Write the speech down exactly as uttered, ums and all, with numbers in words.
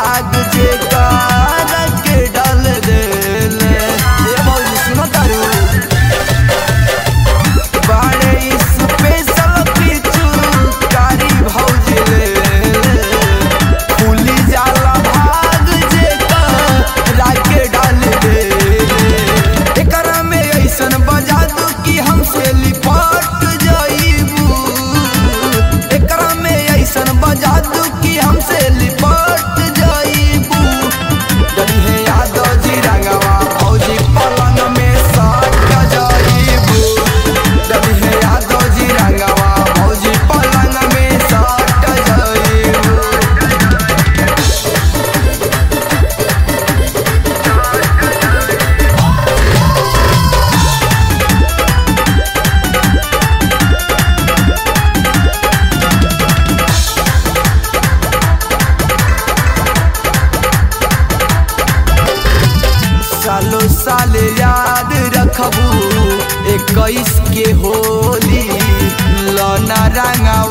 भाग जे के डाल देले ए भौजी सुनो तारू बाड़े स्पेशल पिचू कारी भौजी ले खुली जाला भाग जे के डाल देले एकरा में ऐसन बजा दू कि हमसे लिपट जाइबू एकरा में ऐसन बजा दू कि हमसे लिपट जाइबू डरी है यादव जी रंगवा भौजी पलंग में सट जाइबू डरी है यादव जी रंगवा भौजी पलंग में सट जाइबू सालो साल याद रखबू इक्कीस के होली लौना रंगा